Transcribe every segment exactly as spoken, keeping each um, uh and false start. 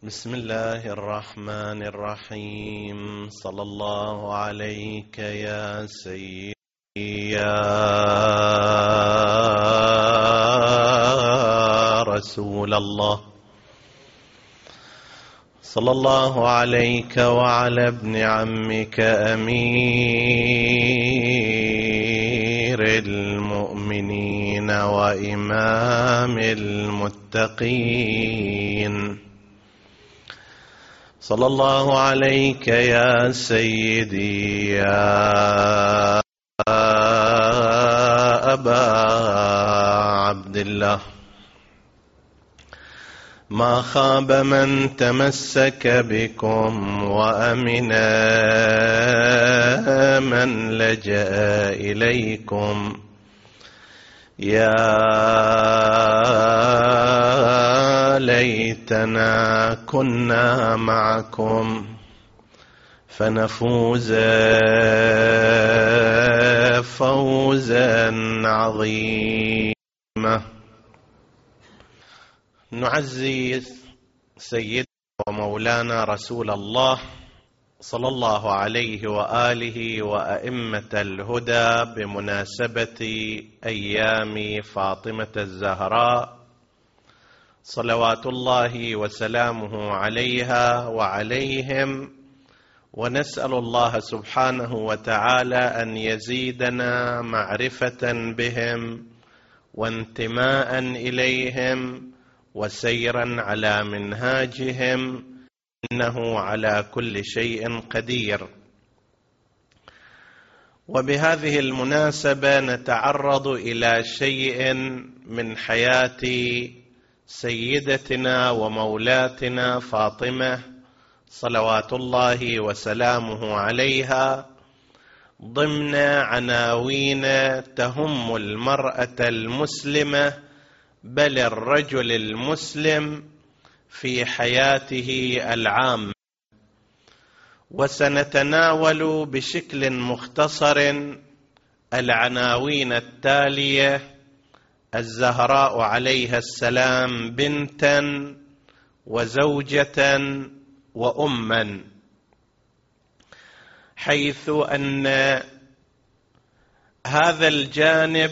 بسم الله الرحمن الرحيم. صلى الله عليك يا سيدي يا رسول الله. صلى الله عليك وعلى ابن عمك أمير المؤمنين وإمام المتقين. صلى الله عليك يا سيدي يا أبا عبد الله. ما خاب من تمسك بكم وأمن من لجأ إليكم. يا ليتنا كنا معكم فنفوز فوزا عظيما. نعزي سيدنا ومولانا رسول الله صلى الله عليه وآله وأئمة الهدى بمناسبة أيام فاطمة الزهراء صلوات الله وسلامه عليها وعليهم، ونسأل الله سبحانه وتعالى أن يزيدنا معرفة بهم وانتماء إليهم وسيرا على منهاجهم، إنه على كل شيء قدير. وبهذه المناسبة نتعرض إلى شيء من حياة سيدتنا ومولاتنا فاطمة صلوات الله وسلامه عليها، ضمن عناوين تهم المرأة المسلمة بل الرجل المسلم في حياته العامة. وسنتناول بشكل مختصر العناوين التالية: الزهراء عليها السلام بنتا وزوجة وأما، حيث أن هذا الجانب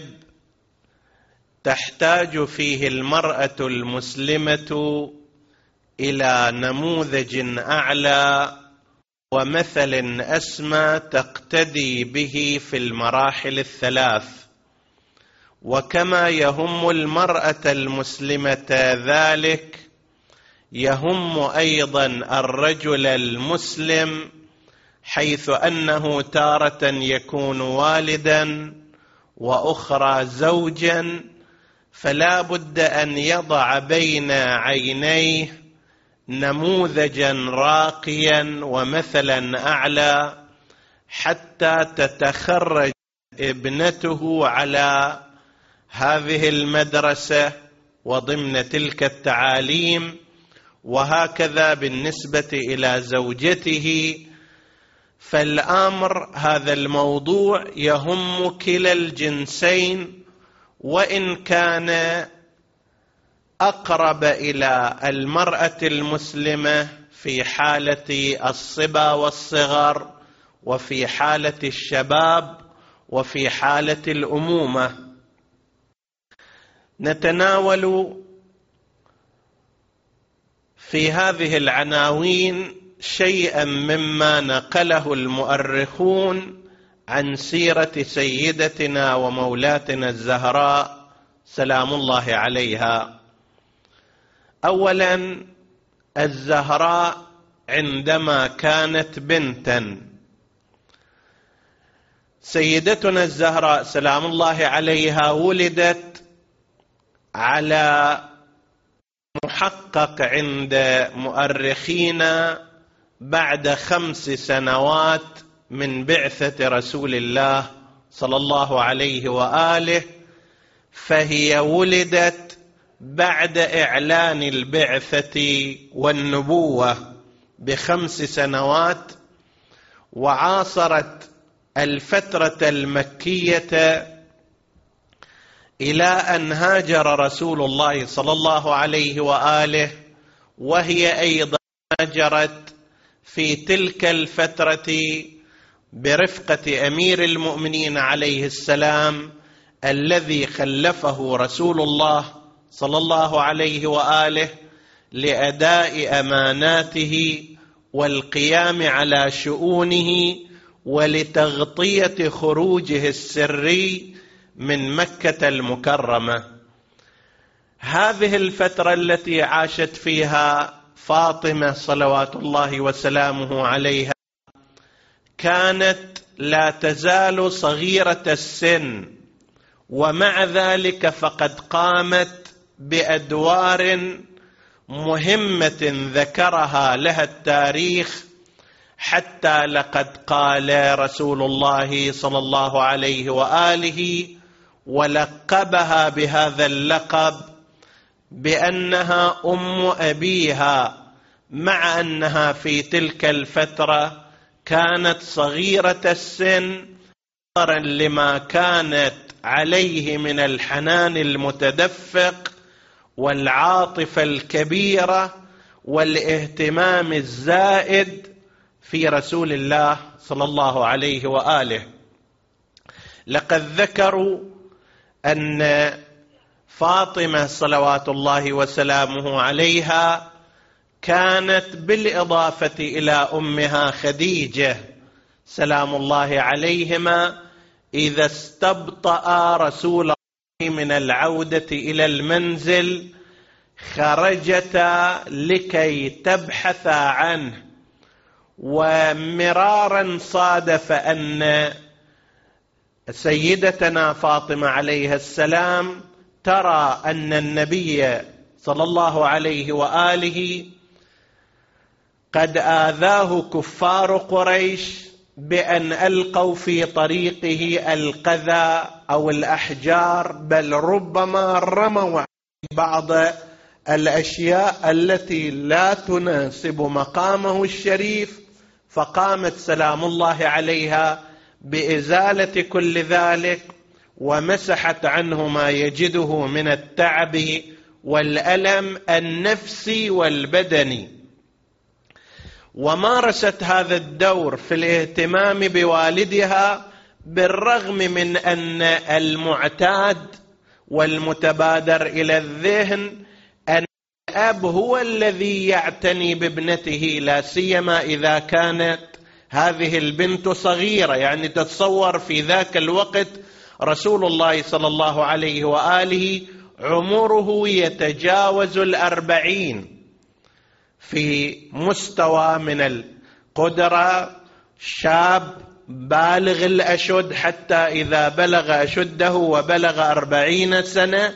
تحتاج فيه المرأة المسلمة إلى نموذج أعلى ومثل أسمى تقتدي به في المراحل الثلاث. وكما يهم المرأة المسلمة ذلك، يهم أيضا الرجل المسلم، حيث أنه تارة يكون والدا وأخرى زوجا، فلا بد أن يضع بين عينيه نموذجا راقيا ومثلا أعلى حتى تتخرج ابنته على هذه المدرسة وضمن تلك التعاليم. وهكذا بالنسبة إلى زوجته، فالأمر هذا الموضوع يهم كلا الجنسين، وإن كان أقرب إلى المرأة المسلمة في حالة الصبا والصغر، وفي حالة الشباب، وفي حالة الأمومة. نتناول في هذه العناوين شيئا مما نقله المؤرخون عن سيرة سيدتنا ومولاتنا الزهراء سلام الله عليها. أولا، الزهراء عندما كانت بنتا، سيدتنا الزهراء سلام الله عليها ولدت على محقق عند مؤرخينا بعد خمس سنوات من بعثة رسول الله صلى الله عليه وآله، فهي ولدت بعد إعلان البعثة والنبوة بخمس سنوات، وعاصرت الفترة المكية إلى أن هاجر رسول الله صلى الله عليه وآله، وهي أيضا جرت في تلك الفترة برفقة أمير المؤمنين عليه السلام الذي خلفه رسول الله صلى الله عليه وآله لأداء أماناته والقيام على شؤونه ولتغطية خروجه السري من مكة المكرمة. هذه الفترة التي عاشت فيها فاطمة صلوات الله وسلامه عليها كانت لا تزال صغيرة السن، ومع ذلك فقد قامت بأدوار مهمة ذكرها لها التاريخ، حتى لقد قال رسول الله صلى الله عليه وآله ولقبها بهذا اللقب بأنها أم أبيها، مع أنها في تلك الفترة كانت صغيرة السن، نظرا لما كانت عليه من الحنان المتدفق والعاطفة الكبيرة والاهتمام الزائد في رسول الله صلى الله عليه وآله. لقد ذكروا أن فاطمة صلوات الله وسلامه عليها كانت بالإضافة إلى أمها خديجة سلام الله عليهما إذا استبطأ رسول الله من العودة إلى المنزل خرجتا لكي تبحثا عنه، ومرارا صادف أن سيدتنا فاطمة عليها السلام ترى أن النبي صلى الله عليه وآله قد آذاه كفار قريش بأن ألقوا في طريقه القذى أو الأحجار، بل ربما رموا بعض الأشياء التي لا تناسب مقامه الشريف، فقامت سلام الله عليها بإزالة كل ذلك ومسحت عنه ما يجده من التعب والألم النفسي والبدني، ومارست هذا الدور في الاهتمام بوالدها، بالرغم من أن المعتاد والمتبادر إلى الذهن أن الأب هو الذي يعتني بابنته، لا سيما إذا كانت هذه البنت صغيرة. يعني تتصور في ذاك الوقت رسول الله صلى الله عليه وآله عمره يتجاوز الأربعين في مستوى من القدرة، شاب بالغ الأشد، حتى إذا بلغ أشده وبلغ أربعين سنة،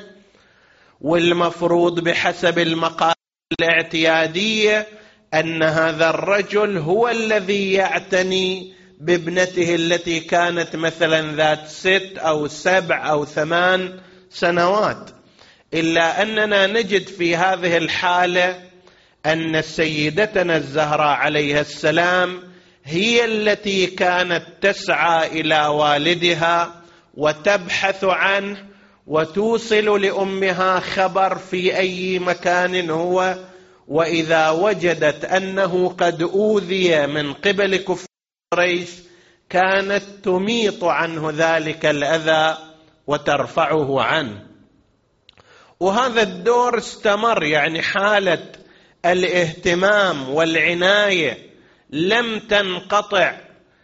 والمفروض بحسب المقاييس الاعتيادية أن هذا الرجل هو الذي يعتني بابنته التي كانت مثلا ذات ست أو سبع أو ثمان سنوات. إلا أننا نجد في هذه الحالة أن سيدتنا الزهراء عليها السلام هي التي كانت تسعى إلى والدها وتبحث عنه وتوصل لأمها خبر في أي مكان هو، وإذا وجدت أنه قد أوذي من قبل كفار قريش كانت تميط عنه ذلك الأذى وترفعه عنه. وهذا الدور استمر، يعني حالة الاهتمام والعناية لم تنقطع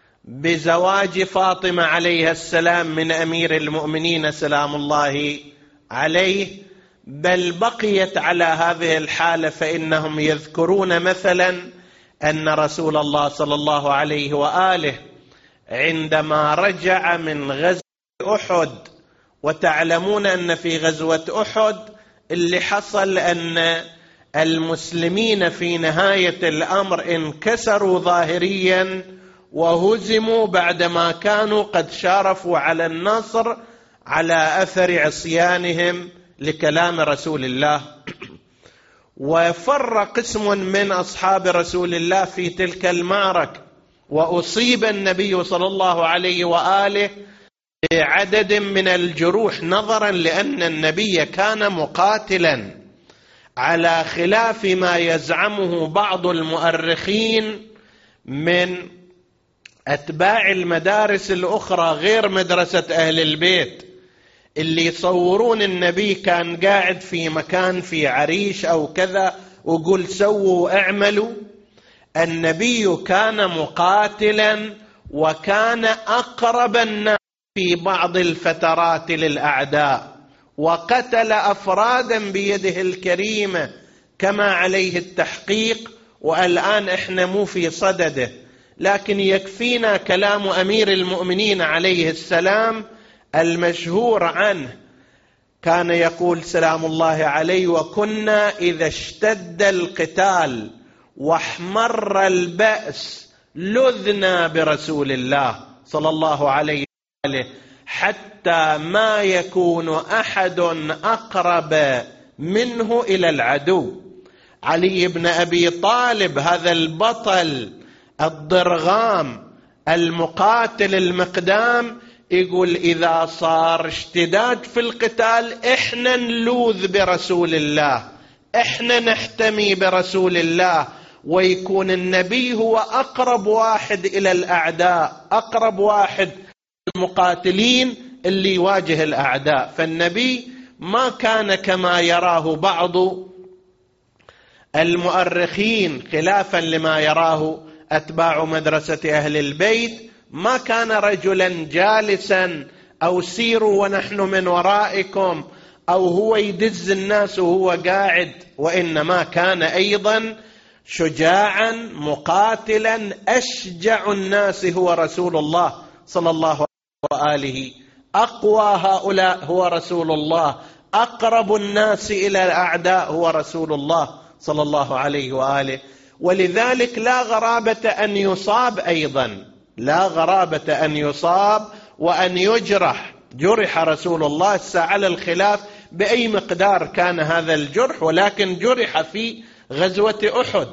بزواج فاطمة عليها السلام من أمير المؤمنين سلام الله عليه، بل بقيت على هذه الحالة. فإنهم يذكرون مثلا أن رسول الله صلى الله عليه وآله عندما رجع من غزوة أحد، وتعلمون أن في غزوة أحد اللي حصل أن المسلمين في نهاية الأمر انكسروا ظاهريا وهزموا بعدما كانوا قد شارفوا على النصر على أثر عصيانهم لكلام رسول الله. وفر قسم من أصحاب رسول الله في تلك المعركة، وأصيب النبي صلى الله عليه وآله بعدد من الجروح، نظرا لأن النبي كان مقاتلا على خلاف ما يزعمه بعض المؤرخين من أتباع المدارس الأخرى غير مدرسة أهل البيت، اللي يصورون النبي كان قاعد في مكان في عريش أو كذا وقل سووا اعملوا. النبي كان مقاتلا وكان أقرب الناس في بعض الفترات للأعداء، وقتل أفرادا بيده الكريمة كما عليه التحقيق، والآن إحنا مو في صدده، لكن يكفينا كلام أمير المؤمنين عليه السلام المشهور عنه، كان يقول سلام الله عليه: وكنا إذا اشتد القتال واحمر البأس لذنا برسول الله صلى الله عليه وآله حتى ما يكون أحد أقرب منه إلى العدو. علي بن أبي طالب هذا البطل الضرغام المقاتل المقدام يقول: إذا صار اشتداد في القتال إحنا نلوذ برسول الله، إحنا نحتمي برسول الله، ويكون النبي هو أقرب واحد إلى الأعداء، أقرب واحد المقاتلين اللي يواجه الأعداء. فالنبي ما كان كما يراه بعض المؤرخين خلافا لما يراه أتباع مدرسة أهل البيت، ما كان رجلا جالسا أو سيروا ونحن من ورائكم، أو هو يدز الناس وهو قاعد، وإنما كان أيضا شجاعا مقاتلا، أشجع الناس هو رسول الله صلى الله عليه، أقوى هؤلاء هو رسول الله، أقرب الناس إلى الأعداء هو رسول الله صلى الله عليه وآله. ولذلك لا غرابة أن يصاب أيضا، لا غرابة أن يصاب وأن يجرح. جرح رسول الله على الخلاف بأي مقدار كان هذا الجرح، ولكن جرح في غزوة أحد.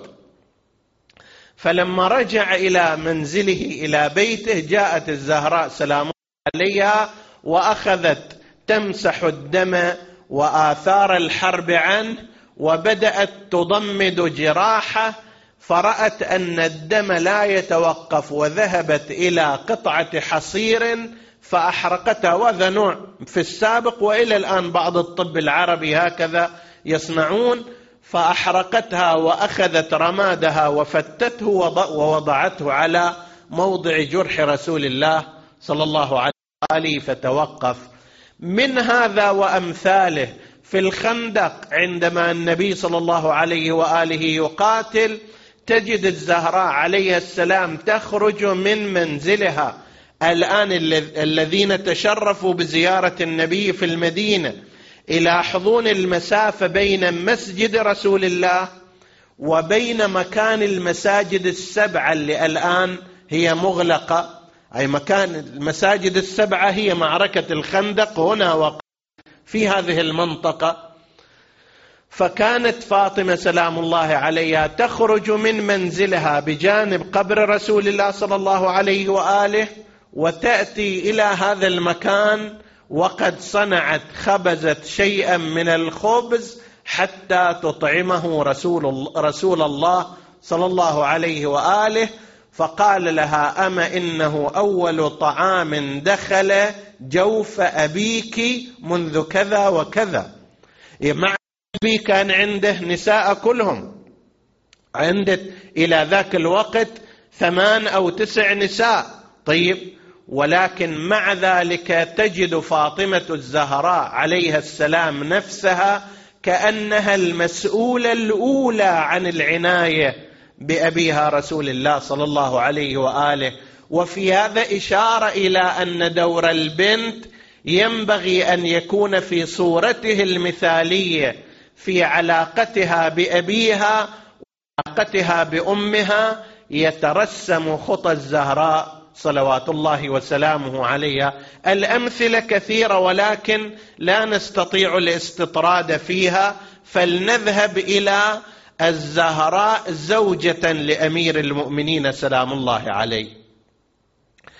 فلما رجع إلى منزله إلى بيته جاءت الزهراء سلام عليها وأخذت تمسح الدم وآثار الحرب عنه، وبدأت تضمد جراحه، فرأت أن الدم لا يتوقف وذهبت إلى قطعة حصير فأحرقتها. وهذا نوع في السابق وإلى الآن بعض الطب العربي هكذا يصنعون. فأحرقتها وأخذت رمادها وفتته ووضعته على موضع جرح رسول الله صلى الله عليه وآله فتوقف. من هذا وأمثاله في الخندق عندما النبي صلى الله عليه وآله يقاتل، تجد الزهراء عليه السلام تخرج من منزلها. الآن الذين تشرفوا بزيارة النبي في المدينة إلى حضون المسافة بين مسجد رسول الله وبين مكان المساجد السبعة اللي الآن هي مغلقة، أي مكان المساجد السبعة هي معركة الخندق هنا وقت في هذه المنطقة. فكانت فاطمة سلام الله عليها تخرج من منزلها بجانب قبر رسول الله صلى الله عليه وآله وتأتي إلى هذا المكان، وقد صنعت خبزت شيئا من الخبز حتى تطعمه رسول, رسول الله صلى الله عليه وآله. فقال لها: أما إنه أول طعام دخل جوف أبيك منذ كذا وكذا. مع أبي كان عنده نساء كلهم، عنده إلى ذاك الوقت ثمان أو تسع نساء. طيب، ولكن مع ذلك تجد فاطمة الزهراء عليها السلام نفسها كأنها المسؤولة الأولى عن العناية بأبيها رسول الله صلى الله عليه وآله. وفي هذا إشارة إلى أن دور البنت ينبغي أن يكون في صورته المثالية في علاقتها بأبيها وعلاقتها بأمها، يترسم خطى الزهراء صلوات الله وسلامه عليها. الأمثلة كثيرة ولكن لا نستطيع الاستطراد فيها، فلنذهب إلى الزهراء زوجة لأمير المؤمنين سلام الله عليه.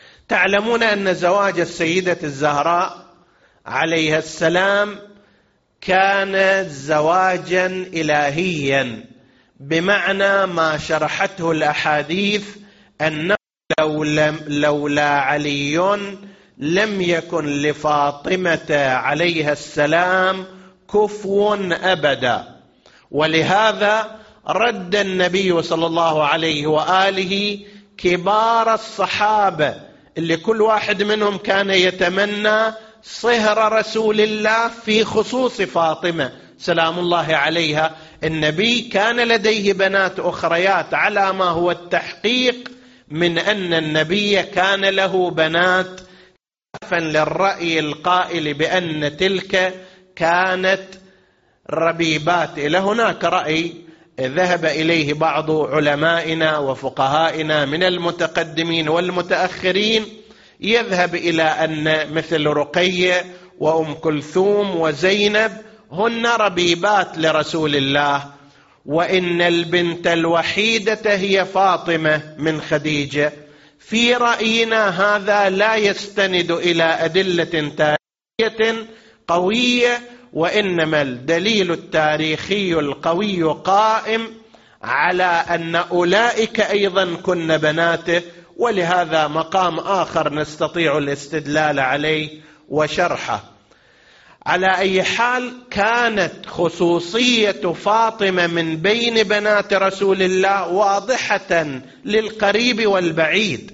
تعلمون أن زواج السيدة الزهراء عليها السلام كان زواجا إلهيا، بمعنى ما شرحته الأحاديث أنه لولا علي لم يكن لفاطمة عليها السلام كفو أبدا. ولهذا رد النبي صلى الله عليه وآله كبار الصحابة اللي كل واحد منهم كان يتمنى صهر رسول الله في خصوص فاطمة سلام الله عليها. النبي كان لديه بنات أخريات على ما هو التحقيق من أن النبي كان له بنات، خلافا للرأي القائل بأن تلك كانت ربيبات. إلى هناك رأي ذهب إليه بعض علمائنا وفقهائنا من المتقدمين والمتأخرين، يذهب إلى أن مثل رقية وأم كلثوم وزينب هن ربيبات لرسول الله، وإن البنت الوحيدة هي فاطمة من خديجة. في رأينا هذا لا يستند إلى أدلة تاريخية قوية، وإنما الدليل التاريخي القوي قائم على أن أولئك أيضا كن بناته، ولهذا مقام آخر نستطيع الاستدلال عليه وشرحه. على أي حال، كانت خصوصية فاطمة من بين بنات رسول الله واضحة للقريب والبعيد،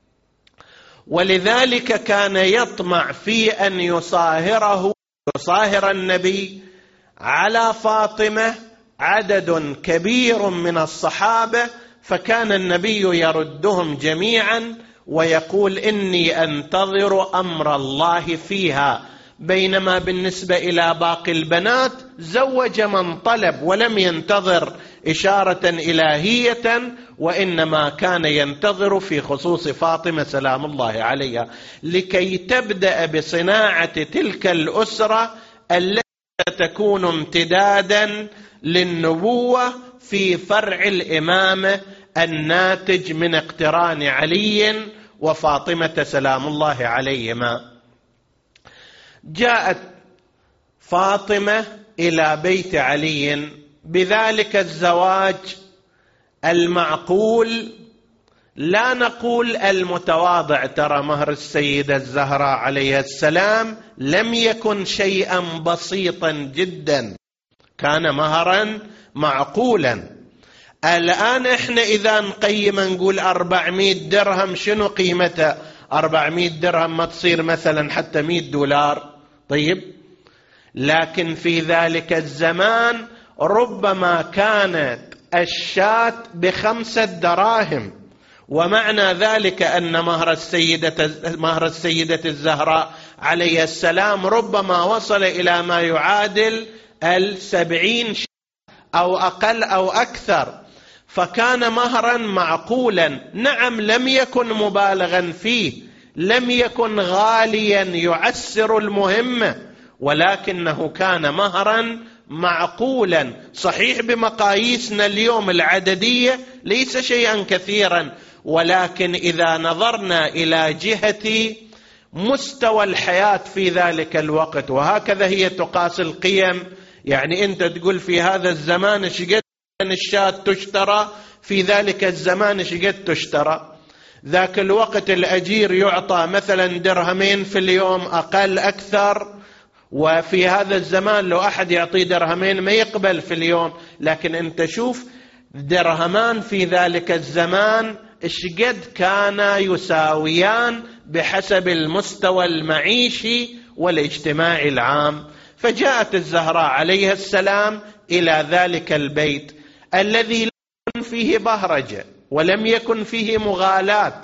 ولذلك كان يطمع في أن يصاهره يصاهر النبي على فاطمة عدد كبير من الصحابة، فكان النبي يردهم جميعا ويقول إني أنتظر أمر الله فيها. بينما بالنسبة إلى باقي البنات زوج من طلب ولم ينتظر إشارة إلهية، وإنما كان ينتظر في خصوص فاطمة سلام الله عليها، لكي تبدأ بصناعة تلك الأسرة التي تكون امتدادا للنبوة في فرع الإمامة الناتج من اقتران علي وفاطمة سلام الله عليهما. جاءت فاطمة إلى بيت علي بذلك الزواج المعقول، لا نقول المتواضع، ترى مهر السيدة الزهراء عليه السلام لم يكن شيئا بسيطا جدا، كان مهرا معقولا. الآن احنا إذا نقيم نقول أربعمائة درهم، شنو قيمتها؟ أربعمائة درهم ما تصير مثلا حتى مئة دولار. طيب، لكن في ذلك الزمان ربما كانت الشاة بخمسة دراهم، ومعنى ذلك أن مهر السيدة, مهر السيدة الزهراء عليه السلام ربما وصل إلى ما يعادل السبعين أو أقل أو أكثر، فكان مهرا معقولا. نعم، لم يكن مبالغا فيه، لم يكن غاليا يعسر المهمة، ولكنه كان مهرا معقولا. صحيح بمقاييسنا اليوم العددية ليس شيئا كثيرا، ولكن إذا نظرنا إلى جهة مستوى الحياة في ذلك الوقت، وهكذا هي تقاس القيم. يعني أنت تقول في هذا الزمان شقد الشاة تشترى، في ذلك الزمان شقد تشترى. ذاك الوقت الأجير يعطى مثلا درهمين في اليوم أقل أكثر، وفي هذا الزمان لو أحد يعطي درهمين ما يقبل في اليوم. لكن أنت شوف درهمان في ذلك الزمان اشقد كانا يساويان بحسب المستوى المعيشي والاجتماعي العام. فجاءت الزهراء عليها السلام إلى ذلك البيت الذي لم يكن فيه بهرجة ولم يكن فيه مغالاة،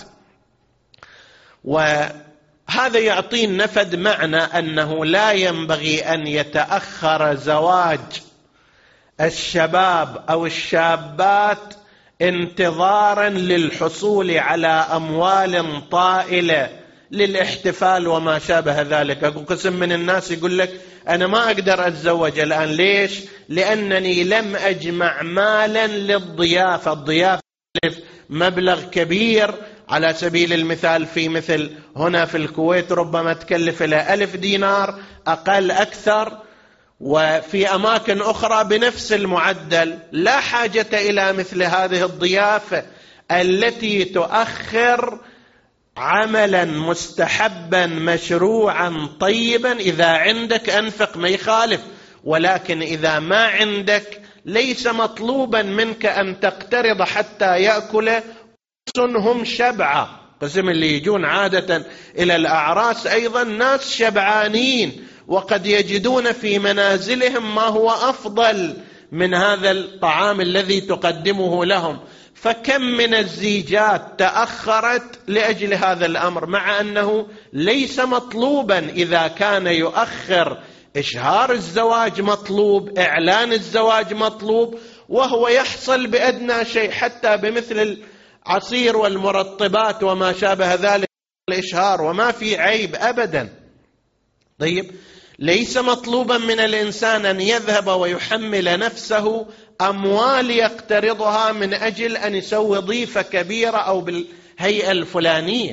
وهذا يعطي نفد معنى أنه لا ينبغي أن يتأخر زواج الشباب أو الشابات انتظارا للحصول على أموال طائلة للاحتفال وما شابه ذلك. قسم من الناس يقول لك أنا ما أقدر أتزوج الآن، ليش؟ لأنني لم أجمع مالا للضيافة. الضيافة مبلغ كبير، على سبيل المثال في مثل هنا في الكويت ربما تكلف إلى ألف دينار أقل أكثر، وفي أماكن أخرى بنفس المعدل. لا حاجة إلى مثل هذه الضيافة التي تؤخر عملا مستحبا مشروعا طيبا. إذا عندك أنفق ما يخالف، ولكن إذا ما عندك ليس مطلوبا منك أن تقترض حتى يأكل هم شبعة. قسم اللي يجون عادة إلى الأعراس أيضا ناس شبعانين، وقد يجدون في منازلهم ما هو أفضل من هذا الطعام الذي تقدمه لهم. فكم من الزيجات تأخرت لأجل هذا الأمر، مع أنه ليس مطلوبا. إذا كان يؤخر إشهار الزواج مطلوب، إعلان الزواج مطلوب، وهو يحصل بأدنى شيء حتى بمثل العصير والمرطبات وما شابه ذلك الإشهار، وما في عيب أبدا. طيب، ليس مطلوبا من الإنسان أن يذهب ويحمل نفسه أموال يقترضها من أجل أن يسوي ضيفة كبيرة أو بالهيئة الفلانية.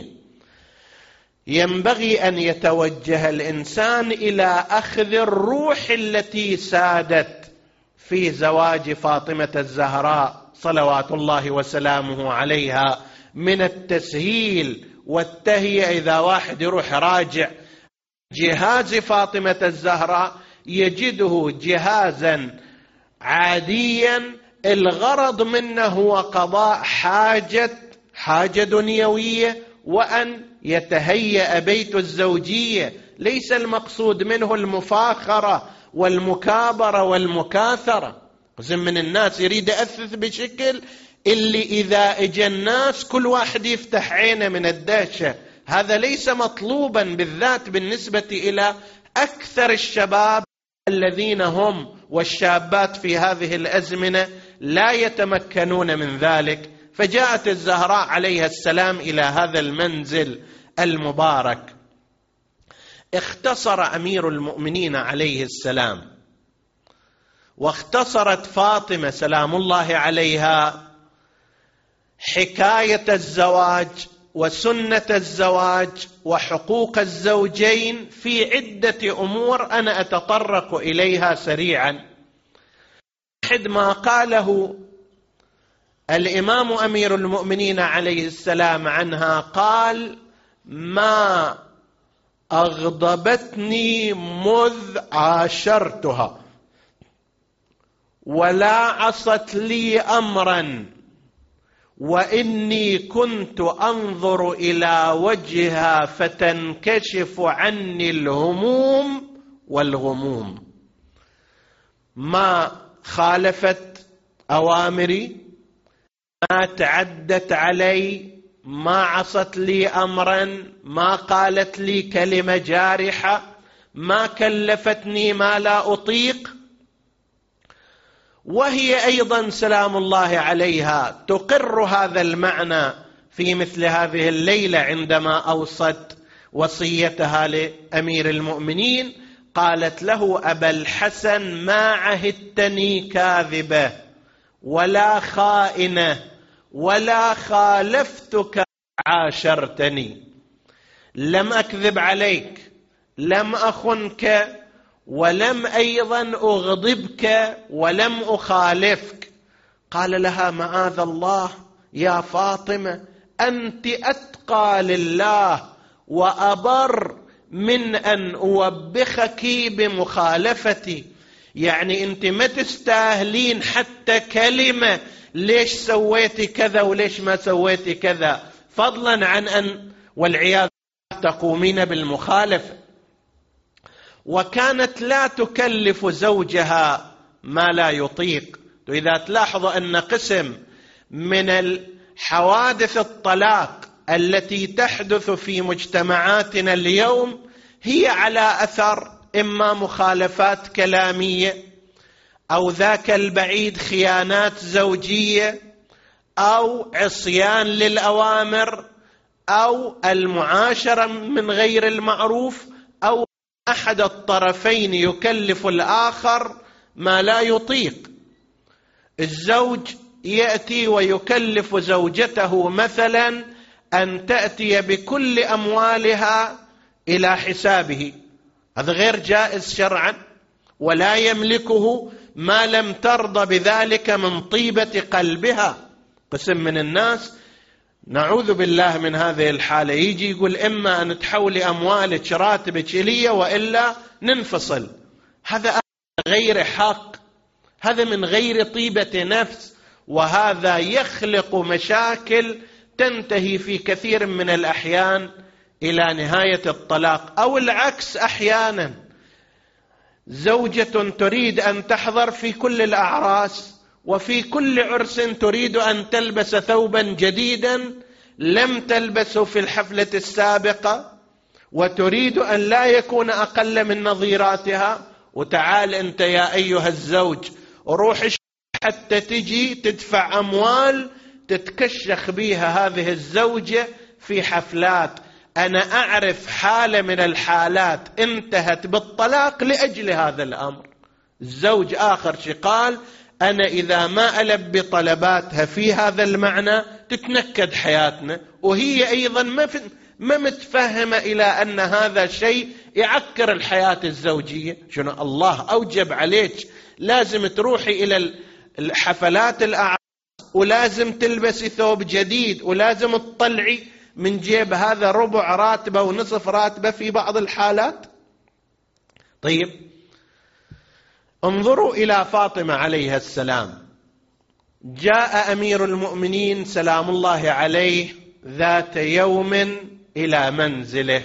ينبغي أن يتوجه الإنسان إلى أخذ الروح التي سادت في زواج فاطمة الزهراء صلوات الله وسلامه عليها من التسهيل والتهيئة. إذا واحد يروح راجع جهاز فاطمة الزهراء يجده جهازا عاديا، الغرض منه هو قضاء حاجة حاجة دنيوية، وأن يتهيأ بيت الزوجية. ليس المقصود منه المفاخرة والمكابرة والمكاثرة. قسم من الناس يريد أثث بشكل اللي إذا اجى الناس كل واحد يفتح عينه من الدهشة. هذا ليس مطلوبا، بالذات بالنسبة إلى أكثر الشباب الذين هم والشابات في هذه الأزمنة لا يتمكنون من ذلك. فجاءت الزهراء عليها السلام إلى هذا المنزل المبارك. اختصر أمير المؤمنين عليه السلام واختصرت فاطمة سلام الله عليها حكاية الزواج وسنة الزواج وحقوق الزوجين في عدة أمور أنا أتطرق إليها سريعا. واحد ما قاله الإمام أمير المؤمنين عليه السلام عنها، قال: ما أغضبتني مذ عاشرتها ولا عصت لي أمرا، وإني كنت أنظر إلى وجهها فتنكشف عني الهموم والغموم. ما خالفت أوامري، ما تعدت علي، ما عصت لي أمرا، ما قالت لي كلمة جارحة، ما كلفتني ما لا أطيق. وهي أيضا سلام الله عليها تقر هذا المعنى في مثل هذه الليلة عندما أوصت وصيتها لأمير المؤمنين، قالت له: أبا الحسن ما عهدتني كاذبة ولا خائنة ولا خالفتك عاشرتني. لم أكذب عليك، لم أخنك، ولم أيضا أغضبك، ولم أخالفك. قال لها: معاذ الله يا فاطمة، أنت أتقى لله وأبر من أن أوبخك بمخالفتي. يعني أنت ما تستاهلين حتى كلمة ليش سويتي كذا وليش ما سويتي كذا، فضلا عن أن والعياذ تقومين بالمخالفة. وكانت لا تكلف زوجها ما لا يطيق. وإذا تلاحظوا أن قسم من الحوادث الطلاق التي تحدث في مجتمعاتنا اليوم هي على أثر إما مخالفات كلامية، أو ذاك البعيد خيانات زوجية، أو عصيان للأوامر، أو المعاشرة من غير المعروف، أو أحد الطرفين يكلف الآخر ما لا يطيق. الزوج يأتي ويكلف زوجته مثلا أن تأتي بكل أموالها إلى حسابه، هذا غير جائز شرعا، ولا يملكه ما لم ترضى بذلك من طيبة قلبها. قسم من الناس نعوذ بالله من هذه الحالة يجي يقول إما أن تحولي أموالك راتبك إلي وإلا ننفصل. هذا غير حق، هذا من غير طيبة نفس، وهذا يخلق مشاكل تنتهي في كثير من الأحيان إلى نهاية الطلاق. أو العكس، أحيانا زوجة تريد أن تحضر في كل الأعراس وفي كل عرس تريد أن تلبس ثوبا جديدا لم تلبسه في الحفلة السابقة، وتريد أن لا يكون أقل من نظيراتها، وتعال أنت يا أيها الزوج روح حتى تجي تدفع أموال تتكشخ بها هذه الزوجة في حفلات. أنا أعرف حالة من الحالات انتهت بالطلاق لأجل هذا الأمر. الزوج آخر شي قال أنا إذا ما ألبي طلباتها في هذا المعنى تتنكد حياتنا، وهي أيضا ما, ما متفهمة إلى أن هذا شيء يعكر الحياة الزوجية. شنو الله أوجب عليك لازم تروحي إلى الحفلات الأعراس ولازم تلبسي ثوب جديد ولازم تطلعي من جيب هذا ربع راتبة ونصف راتبة في بعض الحالات. طيب انظروا إلى فاطمة عليها السلام. جاء أمير المؤمنين سلام الله عليه ذات يوم إلى منزله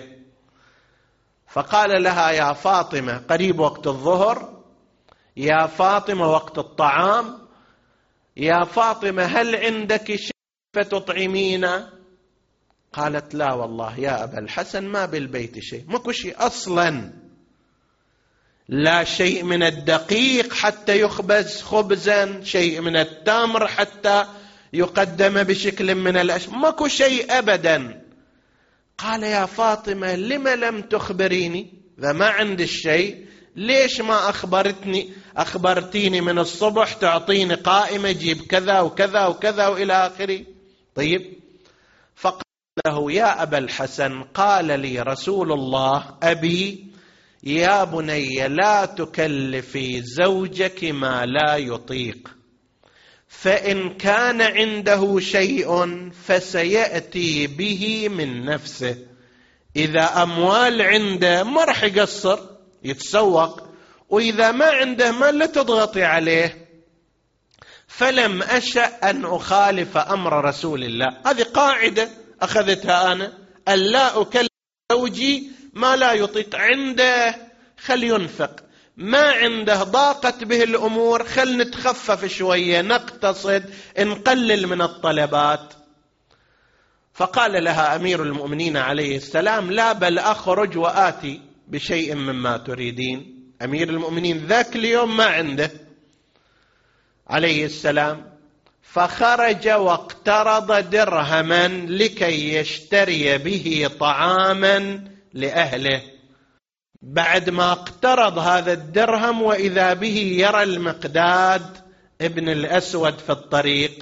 فقال لها يا فاطمة، قريب وقت الظهر، يا فاطمة وقت الطعام، يا فاطمة هل عندك شيء فتطعمينا؟ قالت لا والله يا أبا الحسن ما بالبيت شيء، ماكو شيء أصلا، لا شيء من الدقيق حتى يخبز خبزا، شيء من التمر حتى يقدم بشكل من الأشياء، ماكو شيء أبدا. قال يا فاطمة لما لم تخبريني؟ إذا ما عندي الشيء ليش ما أخبرتني أخبرتيني من الصبح تعطيني قائمة جيب كذا وكذا وكذا وإلى آخره. طيب فقال له يا أبا الحسن قال لي رسول الله أبي يا بني لا تكلفي زوجك ما لا يطيق، فإن كان عنده شيء فسيأتي به من نفسه. إذا أموال عنده ما رح يقصر يتسوق، وإذا ما عنده ما لا تضغطي عليه. فلم أشأ أن أخالف أمر رسول الله. هذه قاعدة أخذتها أنا، أن لا أكلف زوجي ما لا يطيق. عنده خل ينفق، ما عنده ضاقت به الأمور خل نتخفف شوية نقتصد نقلل من الطلبات. فقال لها أمير المؤمنين عليه السلام لا بل أخرج وآتي بشيء مما تريدين. أمير المؤمنين ذاك اليوم ما عنده عليه السلام، فخرج واقترض درهما لكي يشتري به طعاما لأهله. بعد ما اقترض هذا الدرهم وإذا به يرى المقداد ابن الأسود في الطريق،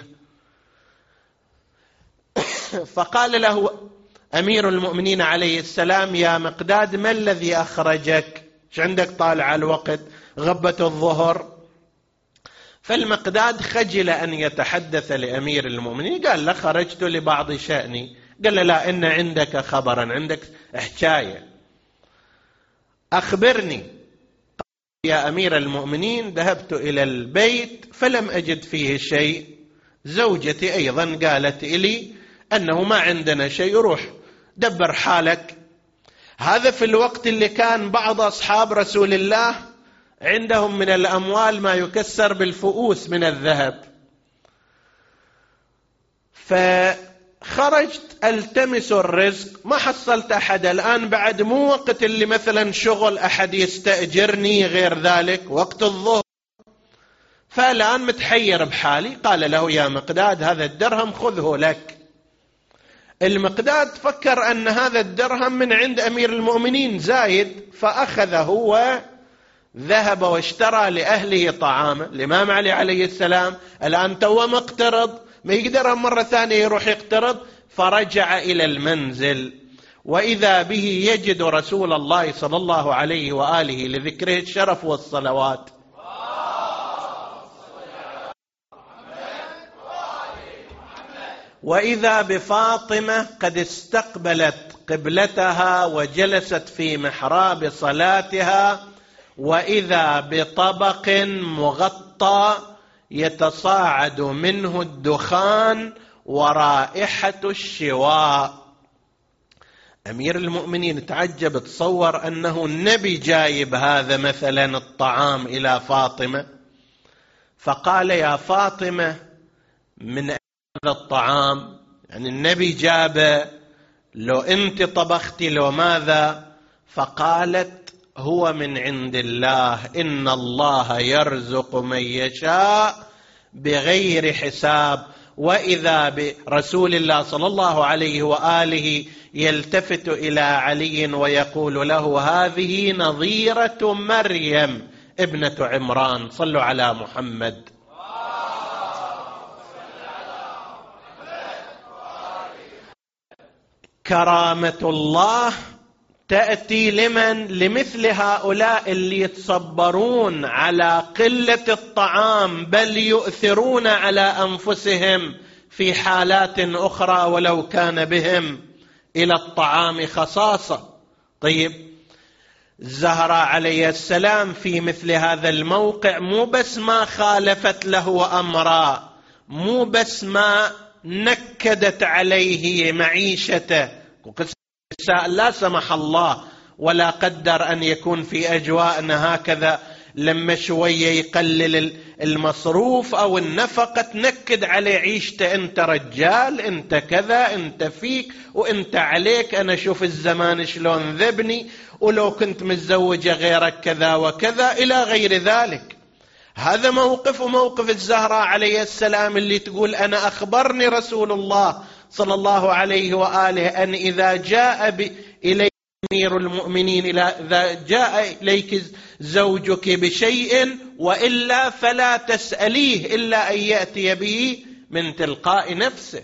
فقال له أمير المؤمنين عليه السلام يا مقداد ما الذي أخرجك؟ ايش عندك طالع الوقت غبة الظهر؟ فالمقداد خجل أن يتحدث لأمير المؤمنين، قال له خرجت لبعض شأني. قال له لا إن عندك خبرا، عندك حكاية، أخبرني. يا أمير المؤمنين ذهبت إلى البيت فلم أجد فيه شيء، زوجتي أيضا قالت لي أنه ما عندنا شيء، روح دبر حالك. هذا في الوقت اللي كان بعض أصحاب رسول الله عندهم من الأموال ما يكسر بالفؤوس من الذهب. فخرجت ألتمس الرزق ما حصلت أحد. الآن بعد مو وقت اللي مثلا شغل أحد يستأجرني غير ذلك، وقت الظهر، فالآن متحير بحالي. قال له يا مقداد هذا الدرهم خذه لك. المقداد فكر أن هذا الدرهم من عند أمير المؤمنين زايد، فأخذه وذهب واشترى لأهله طعاما. الإمام علي عليه السلام الآن تو مقترض، ما يقدر مرة ثانية يروح يقترض، فرجع إلى المنزل وإذا به يجد رسول الله صلى الله عليه وآله لذكره الشرف والصلوات. وإذا بفاطمة قد استقبلت قبلتها وجلست في محراب صلاتها، وإذا بطبق مغطى يتصاعد منه الدخان ورائحة الشواء. أمير المؤمنين تعجب، تصور أنه النبي جايب هذا مثلا الطعام إلى فاطمة، فقال يا فاطمة من هذا الطعام؟ يعني النبي جابه، لو أنت طبختي لو ماذا؟ فقالت هو من عند الله، إن الله يرزق من يشاء بغير حساب. وإذا برسول الله صلى الله عليه وآله يلتفت إلى علي ويقول له هذه نظيرة مريم ابنة عمران، صلوا على محمد. كرامة الله تأتي لمن؟ لمثل هؤلاء اللي يتصبرون على قلة الطعام، بل يؤثرون على أنفسهم في حالات أخرى ولو كان بهم إلى الطعام خصاصة. طيب، الزهراء عليه السلام في مثل هذا الموقع مو بس ما خالفت له أمرا، مو بس ما نكدت عليه معيشته، لا سمح الله ولا قدر أن يكون في أجواءنا هكذا، لما شوية يقلل المصروف أو النفقة تنكد عليه عيشته، أنت رجال، أنت كذا، أنت فيك وأنت عليك، أنا شوف الزمان شلون ذبني، ولو كنت متزوجة غيرك كذا وكذا إلى غير ذلك. هذا موقف وموقف الزهراء عليه السلام اللي تقول أنا أخبرني رسول الله صلى الله عليه وآله أن إذا جاء إليك أمير المؤمنين، إذا جاء إليك زوجك بشيء وإلا فلا تسأليه إلا أن يأتي به من تلقاء نفسه.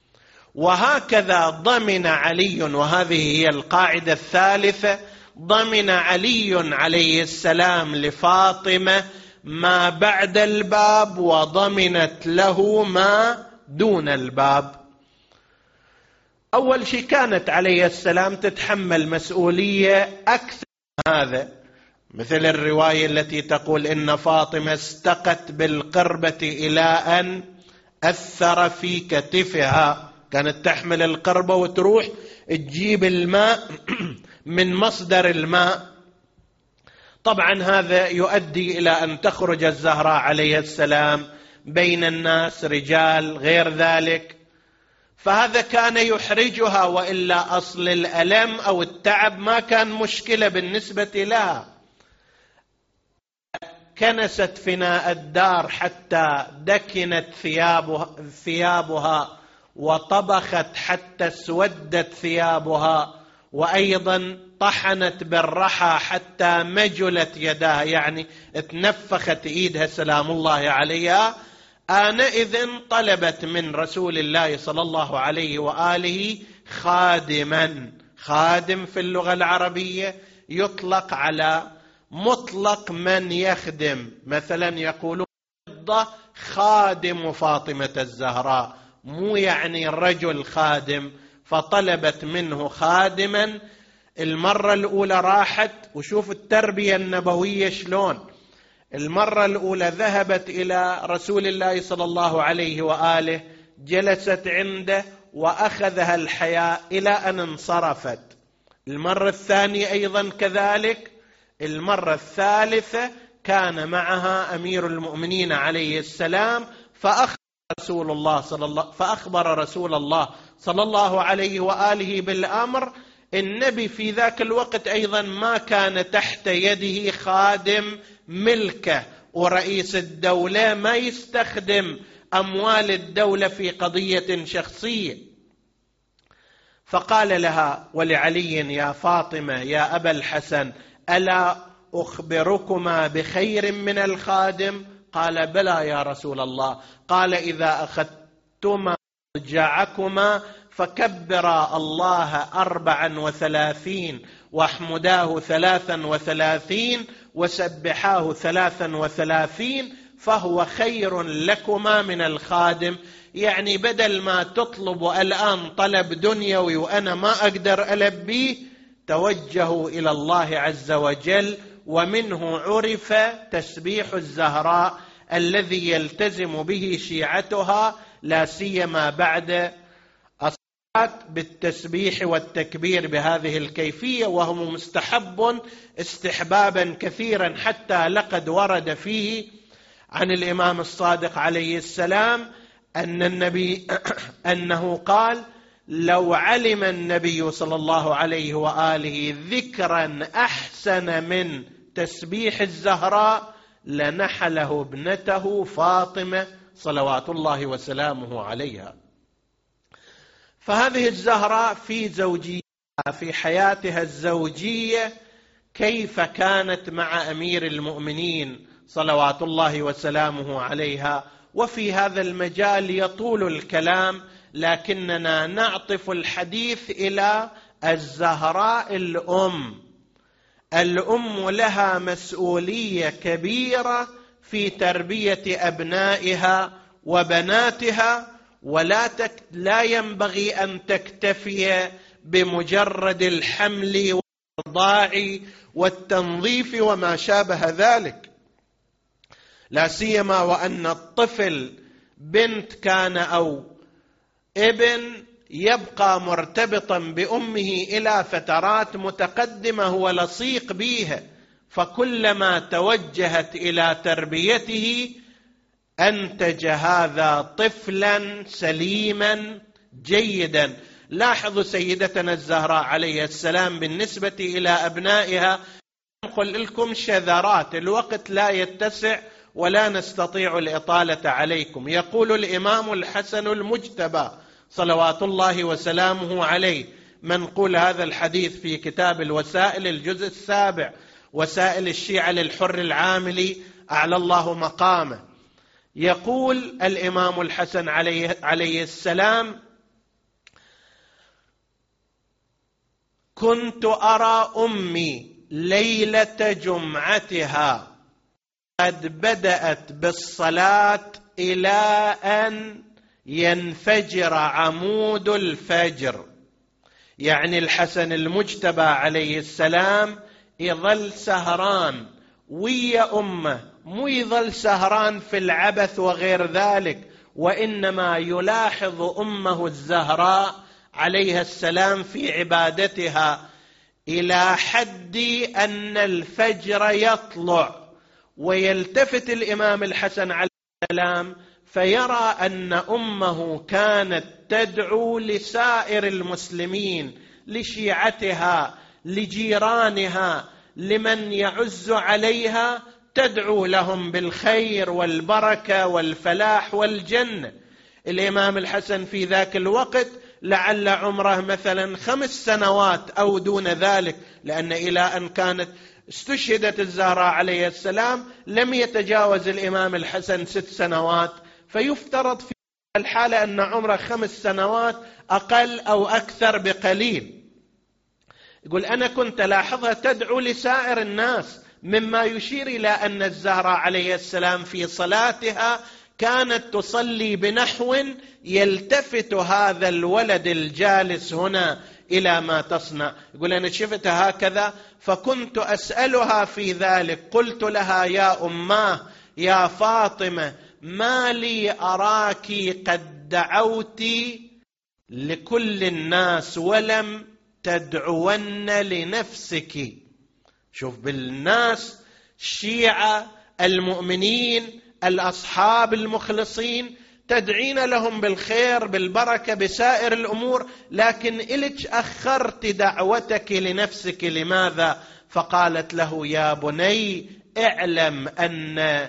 وهكذا ضمن علي، وهذه هي القاعدة الثالثة، ضمن علي عليه السلام لفاطمة ما بعد الباب، وضمنت له ما دون الباب. أول شيء كانت عليه السلام تتحمل مسؤولية أكثر من هذا، مثل الرواية التي تقول إن فاطمة استقت بالقربة إلى أن أثر في كتفها، كانت تحمل القربة وتروح تجيب الماء من مصدر الماء. طبعا هذا يؤدي إلى أن تخرج الزهراء عليه السلام بين الناس، رجال غير ذلك، فهذا كان يحرجها، وإلا أصل الألم أو التعب ما كان مشكلة بالنسبة لها. كنست فناء الدار حتى دكنت ثيابها, ثيابها وطبخت حتى اسودت ثيابها، وأيضا طحنت بالرحى حتى مجلت يداها، يعني تنفخت إيدها سلام الله عليها. آنئذ طلبت من رسول الله صلى الله عليه وآله خادما. خادم في اللغة العربية يطلق على مطلق من يخدم، مثلا يقولون خادم فاطمة الزهراء، مو يعني الرجل خادم، فطلبت منه خادما. المرة الأولى راحت، وشوف التربية النبوية شلون، المرة الأولى ذهبت إلى رسول الله صلى الله عليه وآله، جلست عنده وأخذها الحياء إلى أن انصرفت. المرة الثانية أيضا كذلك. المرة الثالثة كان معها أمير المؤمنين عليه السلام، فأخبر رسول الله صلى الله فأخبر رسول الله صلى الله عليه وآله بالأمر. النبي في ذاك الوقت أيضا ما كان تحت يده خادم ملكه، ورئيس الدولة ما يستخدم أموال الدولة في قضية شخصية. فقال لها ولعلي يا فاطمة يا أبا الحسن ألا أخبركما بخير من الخادم؟ قال بلى يا رسول الله. قال إذا أخذتما مرجعكما فكبرا الله أربعا وثلاثين واحمداه ثلاثا وثلاثين وسبحاه ثلاثا وثلاثين فهو خير لكما من الخادم. يعني بدل ما تطلب الآن طلب دنيوي وأنا ما أقدر ألبيه، توجهوا إلى الله عز وجل، ومنه عرف تسبيح الزهراء الذي يلتزم به شيعتها لا سيما بعد الصلاة بالتسبيح والتكبير بهذه الكيفية، وهو مستحب استحبابا كثيرا، حتى لقد ورد فيه عن الإمام الصادق عليه السلام أن النبي أنه قال: لو علم النبي صلى الله عليه وآله ذكرا أحسن من تسبيح الزهراء لنحله ابنته فاطمة صلوات الله وسلامه عليها. فهذه الزهراء في زوجية في حياتها الزوجية كيف كانت مع أمير المؤمنين صلوات الله وسلامه عليها. وفي هذا المجال يطول الكلام، لكننا نعطف الحديث إلى الزهراء الأم. الأم لها مسؤولية كبيرة في تربية أبنائها وبناتها، ولا تك... لا ينبغي أن تكتفي بمجرد الحمل والرضاع والتنظيف وما شابه ذلك، لا سيما وأن الطفل بنت كان أو ابن يبقى مرتبطا بأمه إلى فترات متقدمة، هو لصيق بها، فكلما توجهت إلى تربيته أنتج هذا طفلا سليما جيدا. لاحظوا سيدتنا الزهراء عليه السلام بالنسبة إلى أبنائها، نقول لكم شذرات، الوقت لا يتسع ولا نستطيع الإطالة عليكم. يقول الإمام الحسن المجتبى صلوات الله وسلامه عليه، منقول هذا الحديث في كتاب الوسائل الجزء السابع، وسائل الشيعة للحر العاملي أعلى الله مقامه. يقول الإمام الحسن عليه, عليه السلام: كنت أرى أمي ليلة جمعتها قد بدأت بالصلاة إلى أن ينفجر عمود الفجر. يعني الحسن المجتبى عليه السلام يظل سهران ويا أمه، مو يظل سهران في العبث وغير ذلك، وإنما يلاحظ أمه الزهراء عليها السلام في عبادتها إلى حد أن الفجر يطلع، ويلتفت الإمام الحسن عليه السلام فيرى أن أمه كانت تدعو لسائر المسلمين، لشيعتها، لجيرانها، لمن يعز عليها، تدعو لهم بالخير والبركة والفلاح والجنة. الإمام الحسن في ذاك الوقت لعل عمره مثلا خمس سنوات أو دون ذلك، لأن إلى أن كانت استشهدت الزهراء عليه السلام لم يتجاوز الإمام الحسن ست سنوات، فيفترض في الحالة أن عمره خمس سنوات أقل أو أكثر بقليل. يقول: أنا كنت لاحظها تدعو لسائر الناس، مما يشير إلى أن الزهراء عليه السلام في صلاتها كانت تصلي بنحو يلتفت هذا الولد الجالس هنا إلى ما تصنع. يقول: أنا شفتها هكذا فكنت أسألها في ذلك، قلت لها: يا أماه يا فاطمة، ما لي أراك قد دعوت لكل الناس ولم تدعون لنفسك. شوف بالناس، الشيعة المؤمنين الأصحاب المخلصين، تدعين لهم بالخير بالبركة بسائر الأمور، لكن إلك أخرت دعوتك لنفسك، لماذا؟ فقالت له: يا بني اعلم أن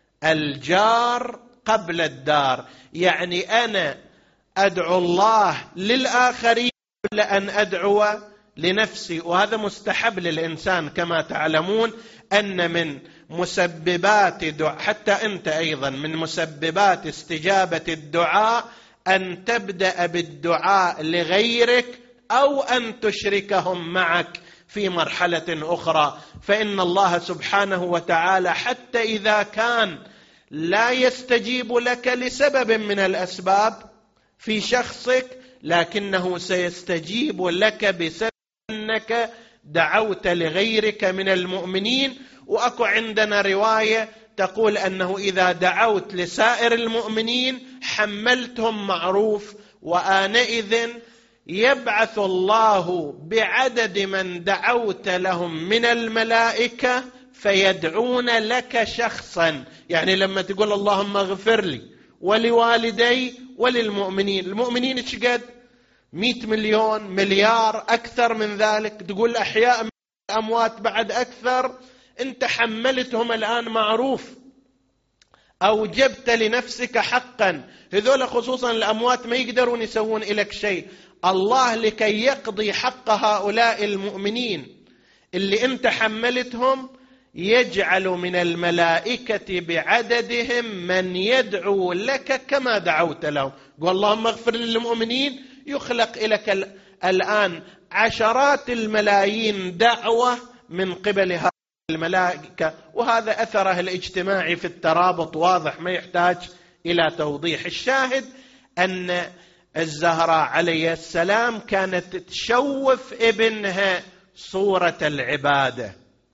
الجار قبل الدار. يعني أنا أدعو الله للآخرين قبل أن أدعو لنفسي، وهذا مستحب للإنسان. كما تعلمون أن من مسببات دعاء، حتى أنت أيضا من مسببات استجابة الدعاء أن تبدأ بالدعاء لغيرك أو أن تشركهم معك في مرحلة أخرى، فإن الله سبحانه وتعالى حتى إذا كان لا يستجيب لك لسبب من الأسباب في شخصك، لكنه سيستجيب لك بسبب أنك دعوت لغيرك من المؤمنين. وأكو عندنا رواية تقول أنه إذا دعوت لسائر المؤمنين حملتهم معروف، وآنئذ يبعث الله بعدد من دعوت لهم من الملائكة فيدعون لك شخصا. يعني لما تقول اللهم اغفر لي ولوالدي وللمؤمنين، المؤمنين ايش قد؟ مئة مليون، مليار، أكثر من ذلك، تقول أحياء من الأموات بعد أكثر. أنت حملتهم الآن معروف، أوجبت لنفسك حقا. هذول خصوصا الأموات ما يقدرون يسوون إليك شيء. الله لكي يقضي حق هؤلاء المؤمنين اللي أنت حملتهم يجعل من الملائكة بعددهم من يدعو لك كما دعوت له. قل اللهم اغفر للمؤمنين، يخلق لك الآن عشرات الملايين دعوة من قبل هؤلاء الملائكة. وهذا أثره الاجتماعي في الترابط واضح، ما يحتاج إلى توضيح. الشاهد أن الزهراء عليه السلام كانت تشوف ابنها صورة العبادة،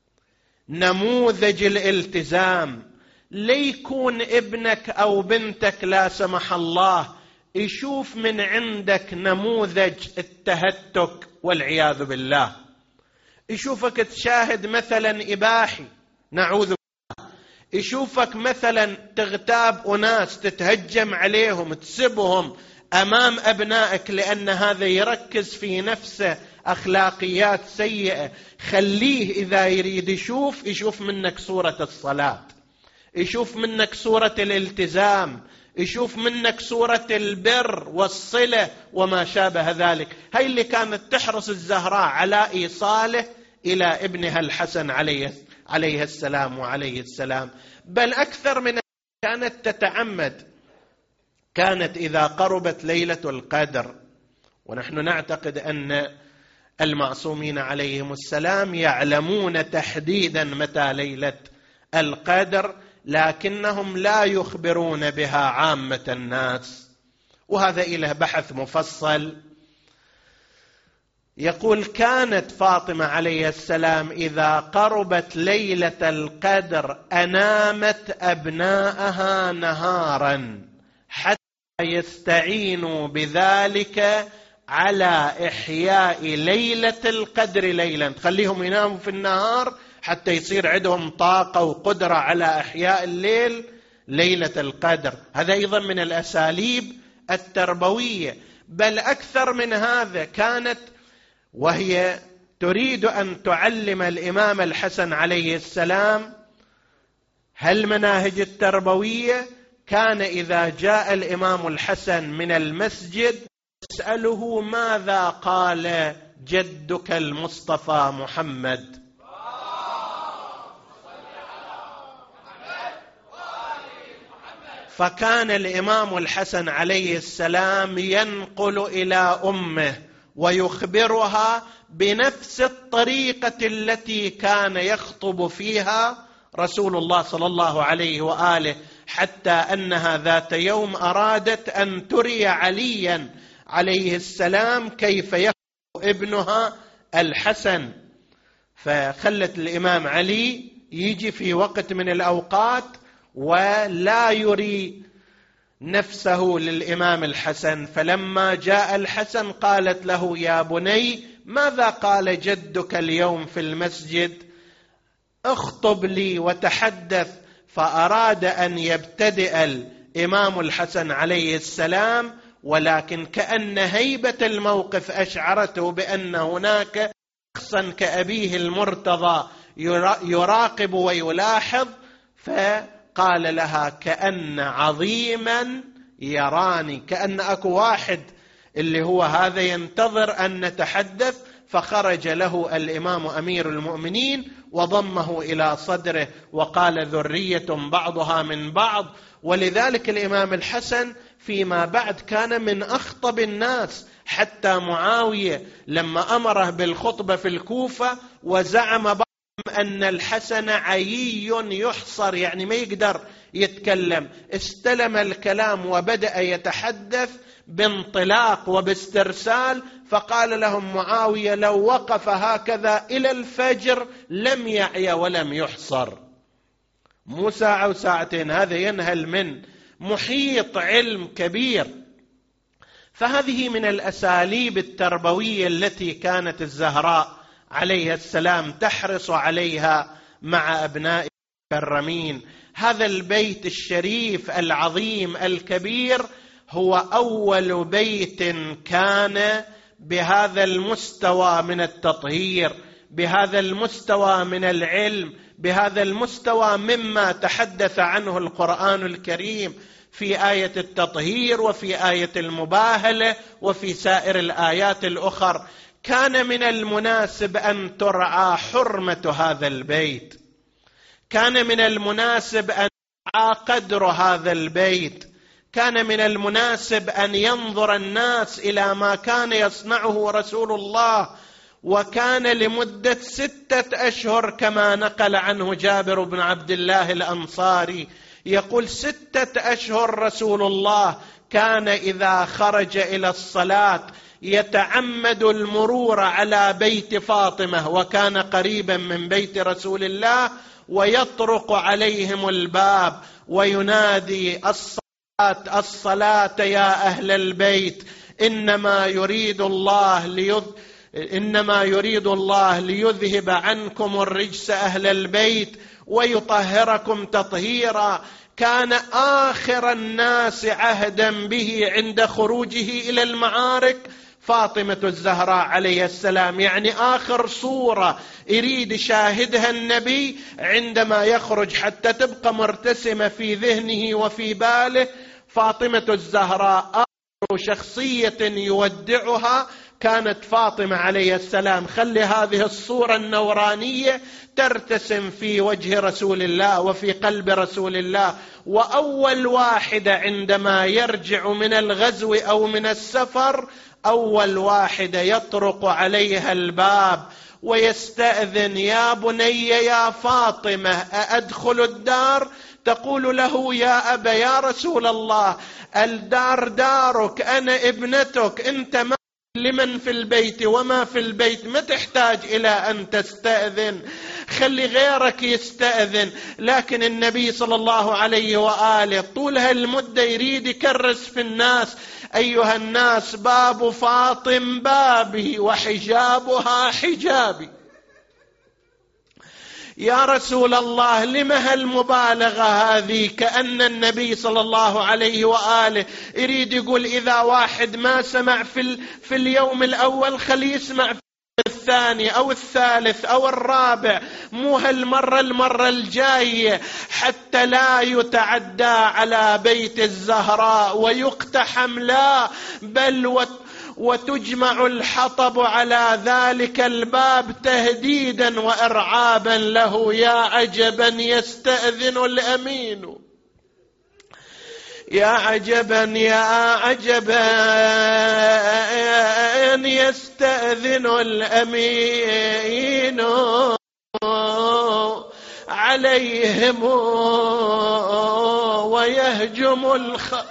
نموذج الالتزام. ليكون ابنك أو بنتك لا سمح الله يشوف من عندك نموذج التهتك والعياذ بالله، يشوفك تشاهد مثلا إباحي نعوذ بالله، يشوفك مثلا تغتاب أناس، تتهجم عليهم، تسبهم أمام أبنائك، لأن هذا يركز في نفسه أخلاقيات سيئة. خليه إذا يريد يشوف يشوف منك صورة الصلاة، يشوف منك صورة الالتزام، يشوف منك صورة البر والصلة وما شابه ذلك. هاي اللي كانت تحرص الزهراء على إيصاله إلى ابنها الحسن عليه عليه السلام وعليه السلام. بل أكثر من كانت تتعمد، كانت إذا قربت ليلة القدر، ونحن نعتقد أن المعصومين عليهم السلام يعلمون تحديدا متى ليلة القدر، لكنهم لا يخبرون بها عامة الناس، وهذا إله بحث مفصل. يقول كانت فاطمة عليه السلام إذا قربت ليلة القدر أنامت أبناءها نهارا حتى يستعينوا بذلك على إحياء ليلة القدر ليلا. تخليهم يناموا في النهار حتى يصير عندهم طاقة وقدرة على إحياء الليل ليلة القدر. هذا أيضا من الأساليب التربوية. بل أكثر من هذا، كانت وهي تريد أن تعلم الإمام الحسن عليه السلام هالمناهج التربوية، كان إذا جاء الإمام الحسن من المسجد يسأله ماذا قال جدك المصطفى محمد، فكان الإمام الحسن عليه السلام ينقل إلى أمه ويخبرها بنفس الطريقة التي كان يخطب فيها رسول الله صلى الله عليه وآله، حتى أنها ذات يوم أرادت أن تري عليا عليه السلام كيف يخطب ابنها الحسن، فخلت الإمام علي يجي في وقت من الأوقات ولا يري نفسه للإمام الحسن. فلما جاء الحسن قالت له يا بني ماذا قال جدك اليوم في المسجد، اخطب لي وتحدث. فأراد أن يبتدئ الإمام الحسن عليه السلام، ولكن كأن هيبة الموقف أشعرته بأن هناك شخصا كأبيه المرتضى يراقب ويلاحظ، فقال لها كأن عظيما يراني، كأن أكو واحد اللي هو هذا ينتظر أن نتحدث. فخرج له الإمام أمير المؤمنين وضمه إلى صدره وقال ذرية بعضها من بعض. ولذلك الإمام الحسن فيما بعد كان من أخطب الناس، حتى معاوية لما أمره بالخطبة في الكوفة وزعم بعضهم أن الحسن عيي يحصر، يعني ما يقدر يتكلم، استلم الكلام وبدأ يتحدث بانطلاق وباسترسال، فقال لهم معاوية لو وقف هكذا إلى الفجر لم يعي ولم يحصر. مو ساعة وساعتين، هذا ينهل من محيط علم كبير. فهذه من الأساليب التربوية التي كانت الزهراء عليها السلام تحرص عليها مع أبناء المكرمين. هذا البيت الشريف العظيم الكبير هو أول بيت كان بهذا المستوى من التطهير، بهذا المستوى من العلم، بهذا المستوى مما تحدث عنه القرآن الكريم في آية التطهير وفي آية المباهلة وفي سائر الآيات الأخرى. كان من المناسب أن ترعى حرمة هذا البيت، كان من المناسب أن يرعى قدر هذا البيت، كان من المناسب أن ينظر الناس إلى ما كان يصنعه رسول الله. وكان لمدة ستة أشهر كما نقل عنه جابر بن عبد الله الأنصاري، يقول ستة أشهر رسول الله كان إذا خرج إلى الصلاة يتعمد المرور على بيت فاطمة، وكان قريبا من بيت رسول الله، ويطرق عليهم الباب وينادي الصلاة الصلاة يا أهل البيت، إنما يريد الله ليذ إنما يريد الله ليذهب عنكم الرجس أهل البيت ويطهركم تطهيرا. كان آخر الناس عهدا به عند خروجه إلى المعارك فاطمة الزهراء عليه السلام، يعني آخر صورة يريد شاهدها النبي عندما يخرج حتى تبقى مرتسمة في ذهنه وفي باله. فاطمة الزهراء آخر شخصية يودعها كانت فاطمة عليه السلام. خلي هذه الصورة النورانية ترتسم في وجه رسول الله وفي قلب رسول الله. وأول واحدة عندما يرجع من الغزو أو من السفر، أول واحدة يطرق عليها الباب ويستأذن: يا بني يا فاطمة أأدخل الدار؟ تقول له: يا أبا يا رسول الله الدار دارك، أنا ابنتك، أنت ما لمن في البيت وما في البيت، ما تحتاج إلى أن تستأذن، خلي غيرك يستأذن. لكن النبي صلى الله عليه وآله طول هالمدة يريد يكرس في الناس: أيها الناس باب فاطم بابي وحجابها حجابي. يا رسول الله لما هالمبالغة هذه؟ كأن النبي صلى الله عليه وآله يريد يقول إذا واحد ما سمع في, في اليوم الأول خليه يسمع في الثاني أو الثالث أو الرابع، مو هالمرة المرة الجاية، حتى لا يتعدى على بيت الزهراء ويقتحم، لا بل وت وتجمع الحطب على ذلك الباب تهديدا وإرعابا له. يا عجبا يستأذن الأمين، يا عجبا يا عجبا يستأذن الأمين عليهم ويهجم الخ.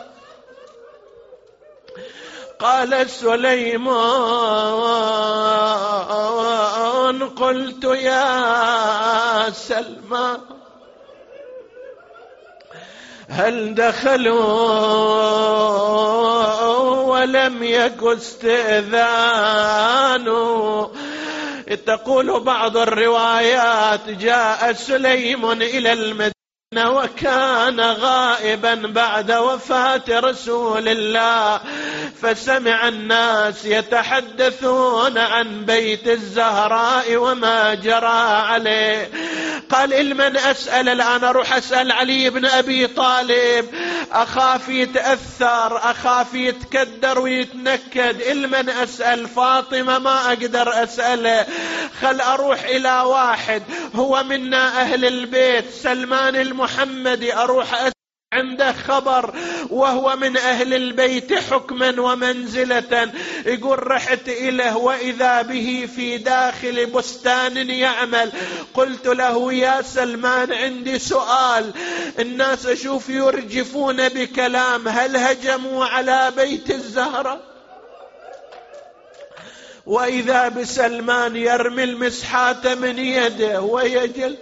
قال سليمان: قلت يا سلمى هل دخلوا ولم يك استئذان؟ تقول بعض الروايات: جاء سليم إلى المدينة وكان غائبا بعد وفاة رسول الله، فسمع الناس يتحدثون عن بيت الزهراء وما جرى عليه. قال: المن أسأل الآن؟ أروح أسأل علي بن أبي طالب، أخاف يتأثر، أخاف يتكدر ويتنكد. المن أسأل؟ فاطمة ما أقدر أسأله، خل أروح إلى واحد هو منا أهل البيت، سلمان المحمدي، أروح أسأل عنده خبر وهو من أهل البيت حكما ومنزلة، يقول رحت إليه وإذا به في داخل بستان يعمل. قلت له يا سلمان عندي سؤال، الناس أشوف يرجفون بكلام، هل هجموا على بيت الزهرة؟ وإذا بسلمان يرمي المسحات من يده ويجل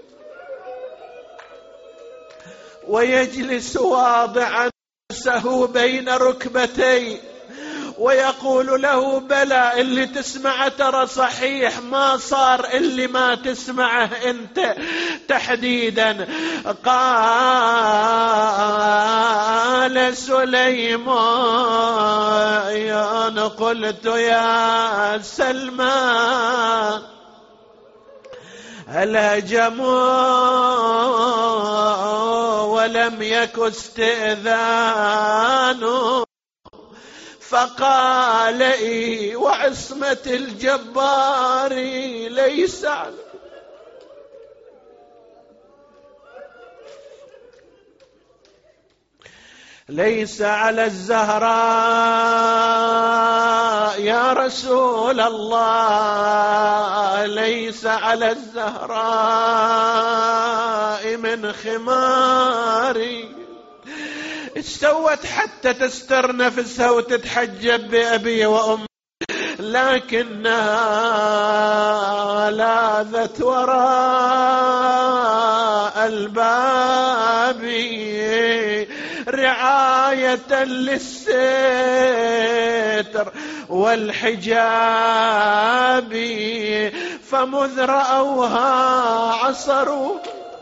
ويجلس واضعا رأسه بين ركبتيه ويقول له بلى، اللي تسمعه ترى صحيح، ما صار اللي ما تسمعه انت تحديدا. قال سليمان قلت يا سلمان هل هجموا ولم يك استئذان؟ فقال إيه وعصمة الجبار ليس على ليس على الزهراء يا رسول الله، ليس على الزهراء من خماري. استوت حتى تستر نفسها وتتحجب بأبي وأمي، لكنها لاذت وراء الباب رعاية للستر والحجاب، فمذ رأوها عصروا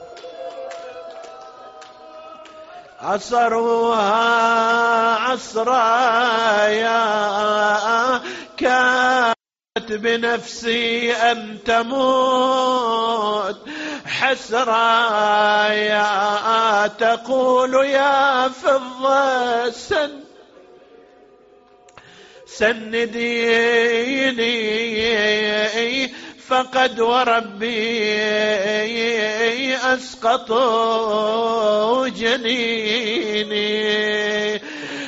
عصروها عصرايا، كانت بنفسي أن تموت حسرايا، تقول يا فضة سن سنديني فقد وربي أسقطوا جنيني.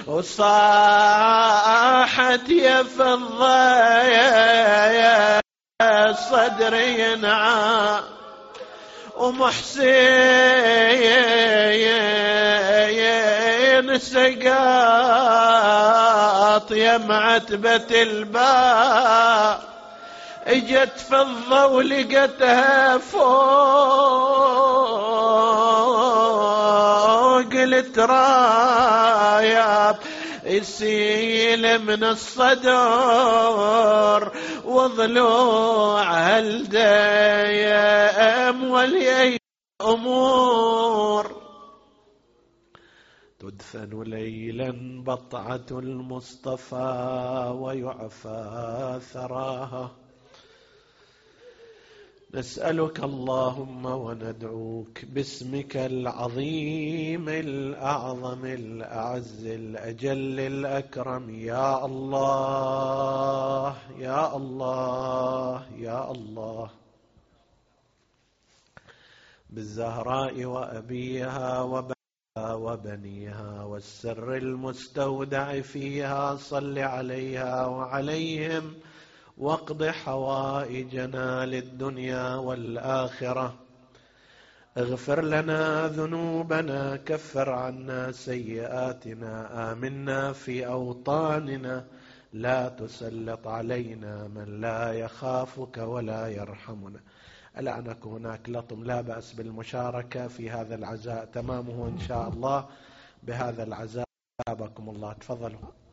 وصاحت يا فضة يا صدري ينعى ومحسين سقاط يا معتبة الباب، اجت فضة ولقتها فوق الترايب، يسيل من الصدر وضلوع الديم ولي أمور. تدفن ليلا بطعة المصطفى ويعفى ثراها. نسألك اللهم وندعوك باسمك العظيم الأعظم الأعز الأجل الأكرم، يا الله يا الله يا الله، بالزهراء وأبيها وبنيها وبنيها والسر المستودع فيها، صل عليها وعليهم واقض حوائجنا للدنيا والآخرة. اغفر لنا ذنوبنا، كفر عنا سيئاتنا، آمنا في أوطاننا، لا تسلط علينا من لا يخافك ولا يرحمنا. الآن هناك لطم، لا بأس بالمشاركة في هذا العزاء، تمامه إن شاء الله بهذا العزاء. بكم الله، تفضلوا.